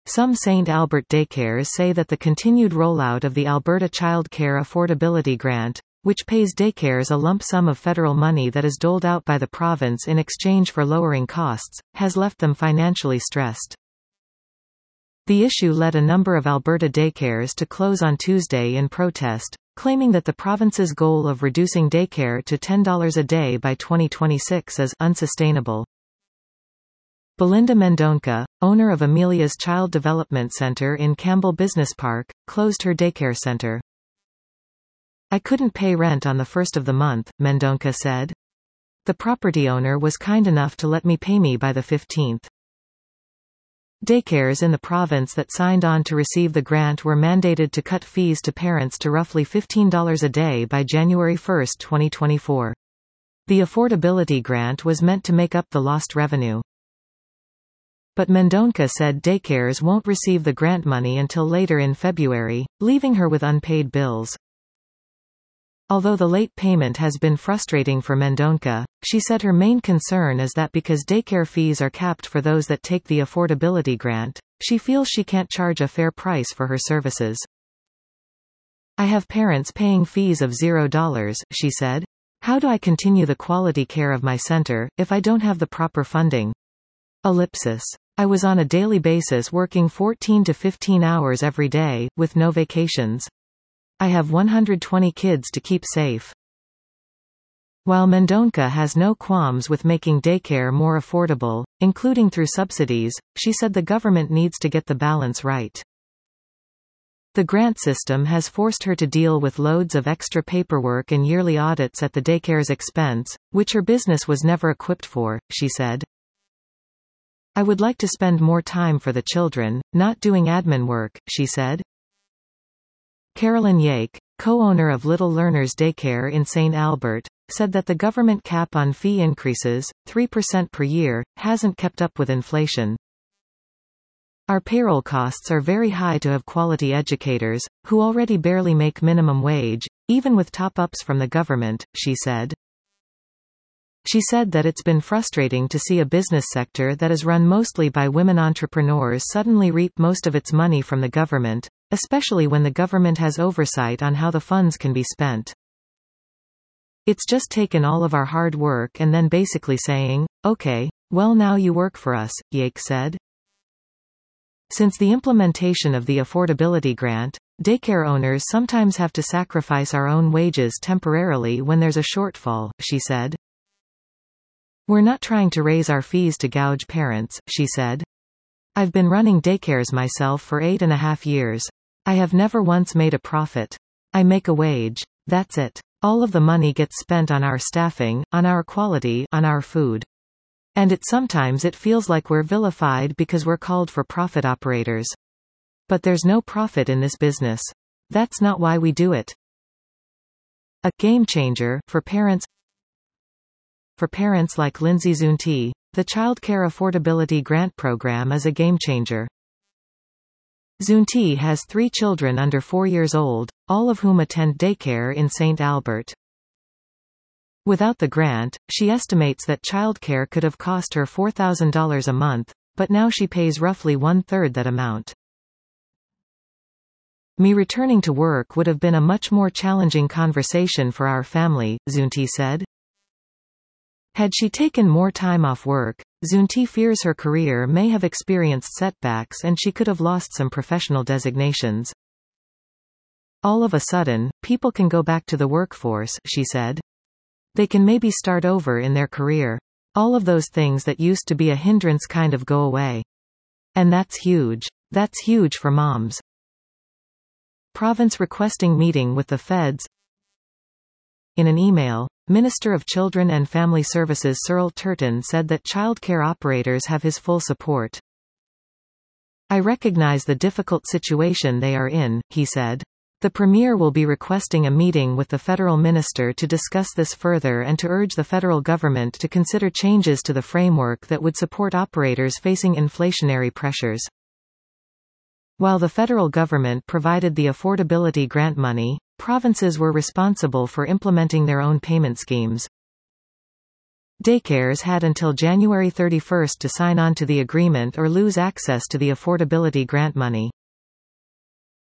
Some St. Albert daycares say that the continued rollout of the Alberta Child Care Affordability Grant, which pays daycares a lump sum of federal money that is doled out by the province in exchange for lowering costs, has left them financially stressed. The issue led a number of Alberta daycares to close on Tuesday in protest, claiming that the province's goal of reducing daycare to $10 a day by 2026 is unsustainable. Belinda Mendonca, owner of Amelia's Child Development Center in Campbell Business Park, closed her daycare center. "I couldn't pay rent on the first of the month," Mendonca said. "The property owner was kind enough to let me pay me by the 15th. Daycares in the province that signed on to receive the grant were mandated to cut fees to parents to roughly $15 a day by January 1, 2024. The affordability grant was meant to make up the lost revenue. But Mendonca said daycares won't receive the grant money until later in February, leaving her with unpaid bills. Although the late payment has been frustrating for Mendonca, she said her main concern is that because daycare fees are capped for those that take the affordability grant, she feels she can't charge a fair price for her services. "I have parents paying fees of $0, she said. "How do I continue the quality care of my center, if I don't have the proper funding? Ellipsis. I was on a daily basis working 14 to 15 hours every day, with no vacations. I have 120 kids to keep safe." While Mendonca has no qualms with making daycare more affordable, including through subsidies, she said the government needs to get the balance right. The grant system has forced her to deal with loads of extra paperwork and yearly audits at the daycare's expense, which her business was never equipped for, she said. "I would like to spend more time for the children, not doing admin work," she said. Carolyn Yake, co-owner of Little Learners Daycare in St. Albert, said that the government cap on fee increases, 3% per year, hasn't kept up with inflation. "Our payroll costs are very high to have quality educators, who already barely make minimum wage, even with top-ups from the government," she said. She said that it's been frustrating to see a business sector that is run mostly by women entrepreneurs suddenly reap most of its money from the government, especially when the government has oversight on how the funds can be spent. "It's just taken all of our hard work and then basically saying, okay, well now you work for us," Yake said. Since the implementation of the affordability grant, daycare owners sometimes have to sacrifice our own wages temporarily when there's a shortfall, she said. "We're not trying to raise our fees to gouge parents," she said. "I've been running daycares myself for 8.5 years. I have never once made a profit. I make a wage. That's it. All of the money gets spent on our staffing, on our quality, on our food. And sometimes it feels like we're vilified because we're called for profit operators. But there's no profit in this business. That's not why we do it." A game changer for parents. For parents like Lindsay Zunti, the Child Care Affordability Grant Program is a game changer. Zunti has 3 children under 4 years old, all of whom attend daycare in St. Albert. Without the grant, she estimates that childcare could have cost her $4,000 a month, but now she pays roughly 1/3 that amount. "Me returning to work would have been a much more challenging conversation for our family," Zunti said. Had she taken more time off work, Zunti fears her career may have experienced setbacks and she could have lost some professional designations. "All of a sudden, people can go back to the workforce," she said. "They can maybe start over in their career. All of those things that used to be a hindrance kind of go away. And that's huge. That's huge for moms." Province requesting meeting with the feds. In an email, Minister of Children and Family Services Cyril Turton said that child care operators have his full support. "I recognize the difficult situation they are in," he said. "The Premier will be requesting a meeting with the federal minister to discuss this further and to urge the federal government to consider changes to the framework that would support operators facing inflationary pressures." While the federal government provided the affordability grant money, provinces were responsible for implementing their own payment schemes. Daycares had until January 31 to sign on to the agreement or lose access to the affordability grant money.